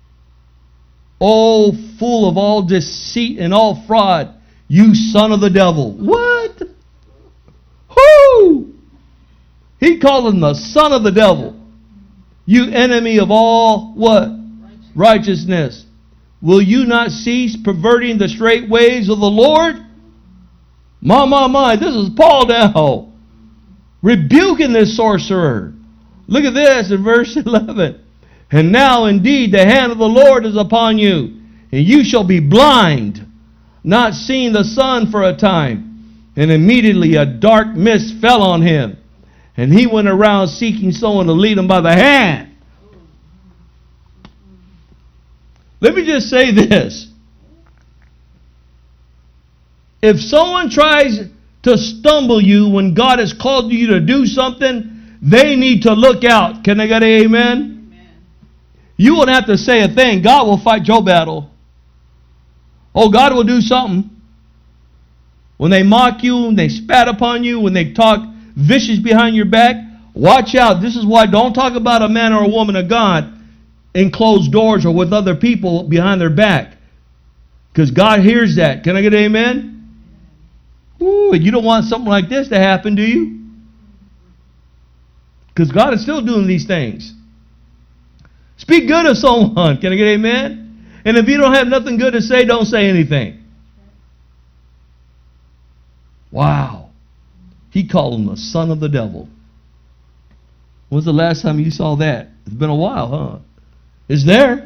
O full of all deceit and all fraud, you son of the devil. What? Who? He called him the son of the devil. You enemy of all what? Righteousness. Will you not cease perverting the straight ways of the Lord? My. This is Paul now. Rebuking this sorcerer. Look at this in verse 11. And now indeed the hand of the Lord is upon you, and you shall be blind, not seeing the sun for a time. And immediately a dark mist fell on him, and he went around seeking someone to lead him by the hand. Let me just say this. If someone tries to stumble you when God has called you to do something, they need to look out. Can I get an amen? You won't have to say a thing. God will fight your battle. Oh, God will do something. When they mock you, when they spat upon you, when they talk vicious behind your back, watch out. This is why don't talk about a man or a woman of God in closed doors or with other people behind their back. Because God hears that. Can I get an amen? Ooh, you don't want something like this to happen, do you? Because God is still doing these things. Speak good of someone. Can I get an amen? And if you don't have nothing good to say, don't say anything. Wow. He called him the son of the devil. When's the last time you saw that? It's been a while, huh? It's there.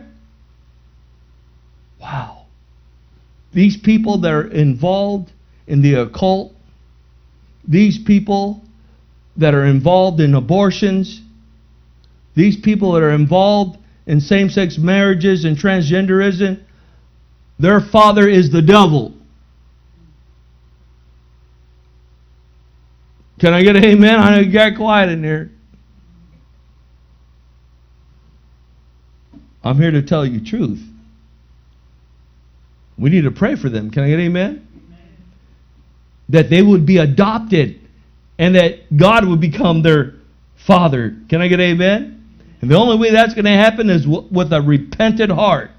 Wow. These people that are involved in the occult, these people that are involved in abortions, these people that are involved in same-sex marriages and transgenderism, their father is the devil. Can I get an amen? I know you got quiet in there. I'm here to tell you truth. We need to pray for them. Can I get an amen? That they would be adopted and that God would become their father. Can I get an amen? And the only way that's going to happen is with a repentant heart.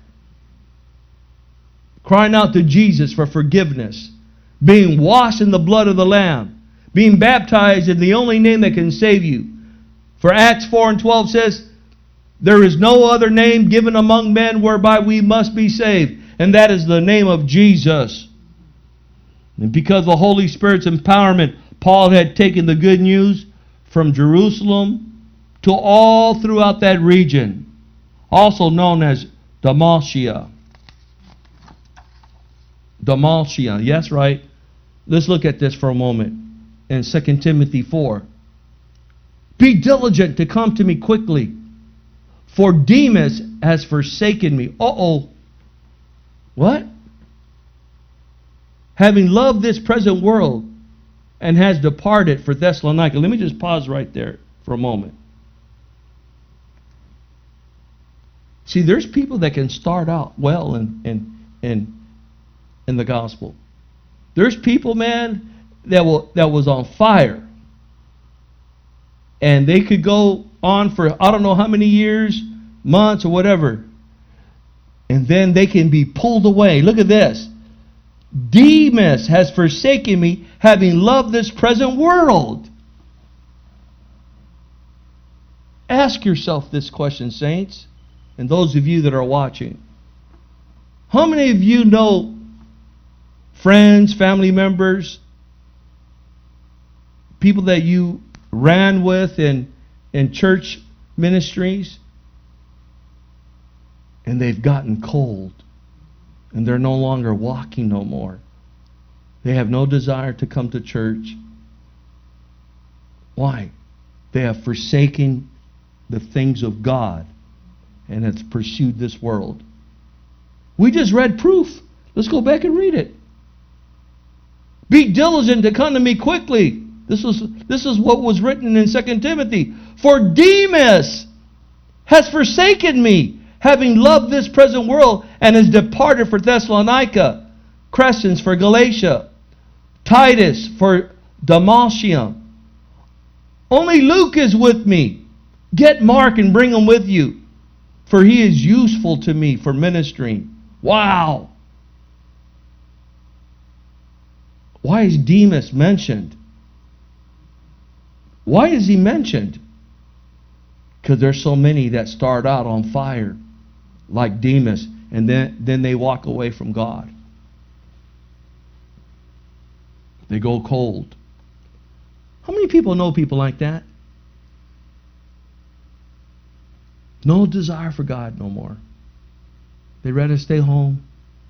Crying out to Jesus for forgiveness. Being washed in the blood of the Lamb. Being baptized in the only name that can save you. For Acts 4:12 says, there is no other name given among men whereby we must be saved. And that is the name of Jesus. And because of the Holy Spirit's empowerment, Paul had taken the good news from Jerusalem to all throughout that region, also known as Dalmatia. Dalmatia, yes, right. Let's look at this for a moment in 2 Timothy 4. Be diligent to come to me quickly, for Demas has forsaken me. Uh-oh. What? Having loved this present world and has departed for Thessalonica. Let me just pause right there for a moment. See, there's people that can start out well in the gospel. There's people, man, that was on fire. And they could go on for I don't know how many years, months, or whatever. And then they can be pulled away. Look at this. Demas has forsaken me, having loved this present world. Ask yourself this question, saints, and those of you that are watching. How many of you know friends, family members, people that you ran with in church ministries, and they've gotten cold, and they're no longer walking no more? They have no desire to come to church. Why? They have forsaken the things of God and has pursued this world. We just read proof. Let's go back and read it. Be diligent to come to me quickly. This is what was written in 2 Timothy. For Demas has forsaken me, having loved this present world, and has departed for Thessalonica, Crescens for Galatia, Titus for Dalmatia. Only Luke is with me. Get Mark and bring him with you, for he is useful to me for ministering. Wow. Why is Demas mentioned? Why is he mentioned? Because there's so many that start out on fire, like Demas, and then they walk away from God. They go cold. How many people know people like that? No desire for God no more. They'd rather stay home.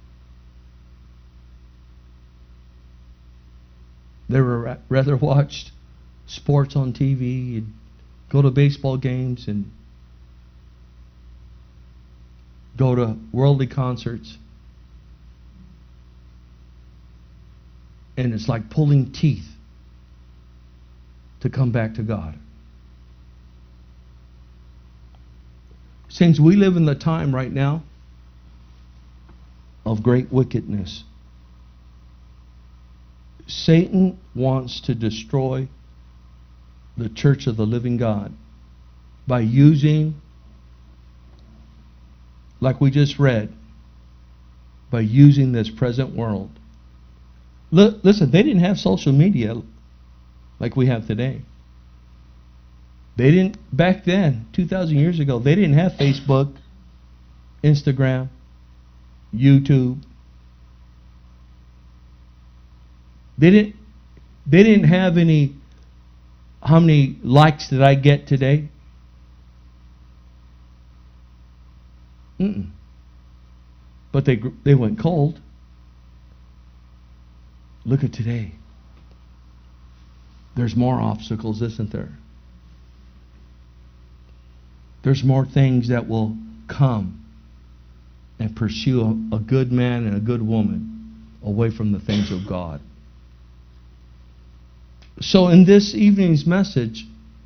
They would rather watch sports on TV and go to baseball games and go to worldly concerts. And it's like pulling teeth to come back to God. Saints, we live in the time right now of great wickedness. Satan wants to destroy the church of the living God by using, like we just read, by using this present world. Listen, they didn't have social media like we have today. They didn't, back then, 2,000 years ago, they didn't have Facebook, Instagram, YouTube. They didn't have any, how many likes did I get today? But they went cold. Look at today. There's more obstacles, isn't there? There's more things that will come and pursue a good man and a good woman away from the things of God. So in this evening's message,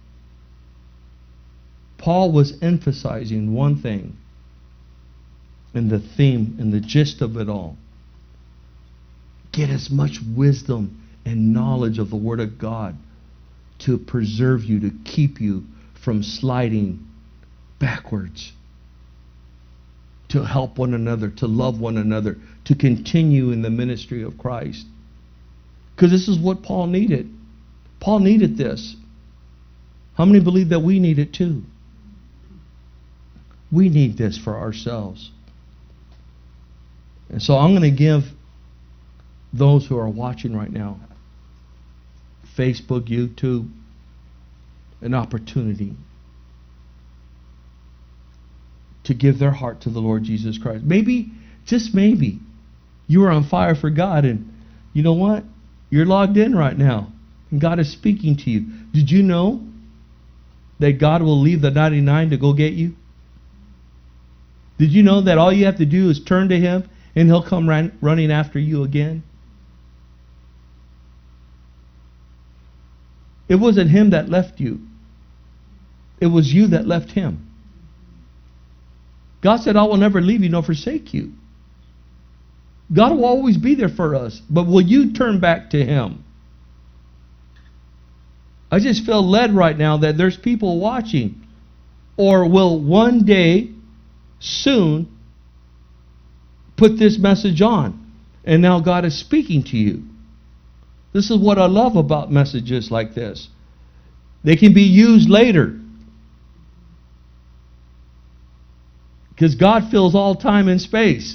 Paul was emphasizing one thing in the theme and the gist of it all. Get as much wisdom and knowledge of the Word of God to preserve you, to keep you from sliding backwards, to help one another, to love one another, to continue in the ministry of Christ. Because this is what Paul needed. Paul needed this. How many believe that we need it too? We need this for ourselves. And so I'm going to give those who are watching right now, Facebook, YouTube, an opportunity to give their heart to the Lord Jesus Christ. Maybe, just maybe, you are on fire for God, and you know what? You're logged in right now, and God is speaking to you. Did you know that God will leave the 99 to go get you? Did you know that all you have to do is turn to Him, and He'll come running after you again? It wasn't Him that left you. It was you that left Him. God said, I will never leave you nor forsake you. God will always be there for us. But will you turn back to Him? I just feel led right now that there's people watching, or will one day, soon, put this message on. And now God is speaking to you. This is what I love about messages like this. They can be used later. Because God fills all time and space.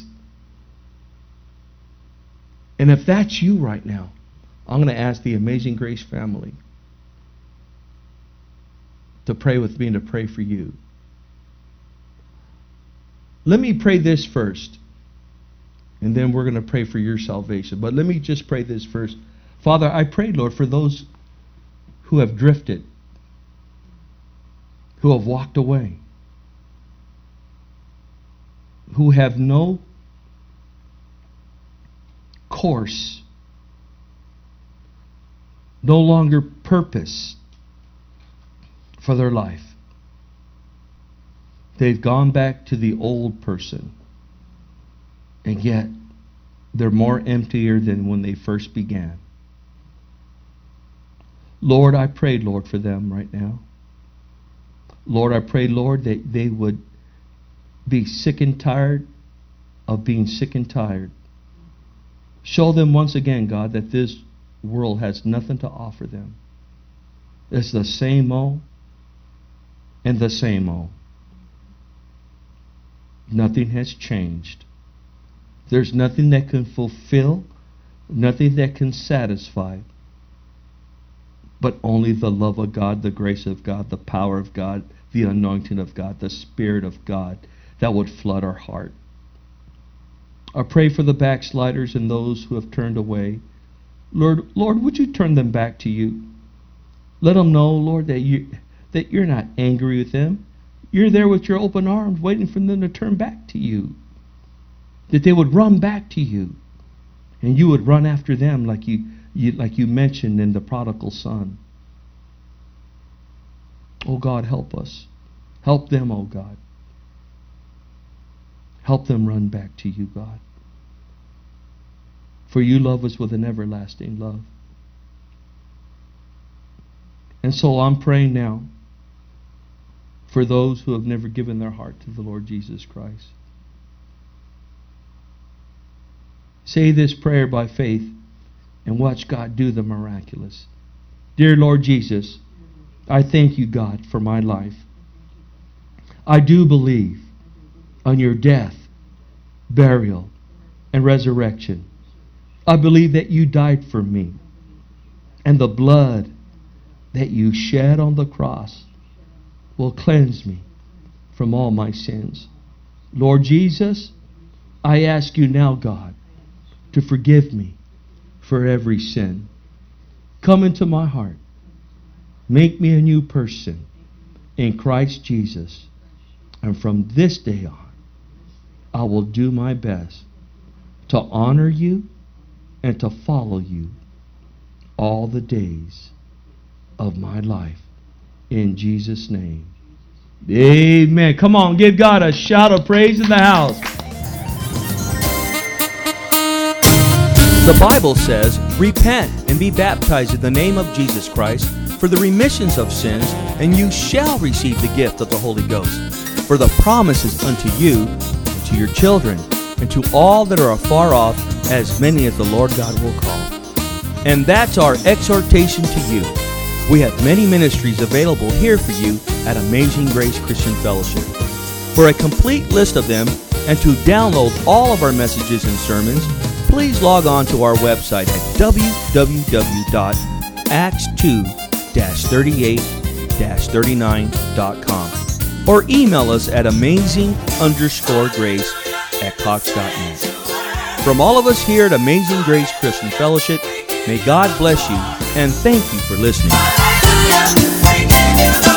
And if that's you right now, I'm going to ask the Amazing Grace family to pray with me and to pray for you. Let me pray this first. And then we're going to pray for your salvation. But let me just pray this first. Father, I pray, Lord, for those who have drifted, who have walked away, who have no course, no longer purpose for their life. They've gone back to the old person, and yet they're more emptier than when they first began. Lord, I pray, Lord, for them right now. Lord, I pray, Lord, that they would be sick and tired of being sick and tired. Show them once again, God, that this world has nothing to offer them. It's the same old and the same old. Nothing has changed. There's nothing that can fulfill, nothing that can satisfy, but only the love of God, the grace of God, the power of God, the anointing of God, the Spirit of God that would flood our heart. I pray for the backsliders and those who have turned away. Lord, would you turn them back to you? Let them know, Lord, that you're not angry with them. You're there with your open arms waiting for them to turn back to you. That they would run back to you. And you would run after them like you mentioned in the prodigal son. Oh God, help us. Help them, oh God. Help them run back to you, God. For you love us with an everlasting love. And so I'm praying now for those who have never given their heart to the Lord Jesus Christ. Say this prayer by faith and watch God do the miraculous. Dear Lord Jesus, I thank you, God, for my life. I do believe on your death, burial, and resurrection. I believe that you died for me, and the blood that you shed on the cross will cleanse me from all my sins. Lord Jesus, I ask you now, God, to forgive me for every sin. Come into my heart. Make me a new person in Christ Jesus. And from this day on, I will do my best to honor you and to follow you all the days of my life. In Jesus' name. Amen. Come on, give God a shout of praise in the house. The Bible says, repent and be baptized in the name of Jesus Christ for the remissions of sins, and you shall receive the gift of the Holy Ghost. For the promise is unto you, and to your children, and to all that are afar off, as many as the Lord God will call. And that's our exhortation to you. We have many ministries available here for you at Amazing Grace Christian Fellowship. For a complete list of them, and to download all of our messages and sermons, please log on to our website at www.acts2-38-39.com or email us at amazing_grace@cox.net. From all of us here at Amazing Grace Christian Fellowship, may God bless you and thank you for listening.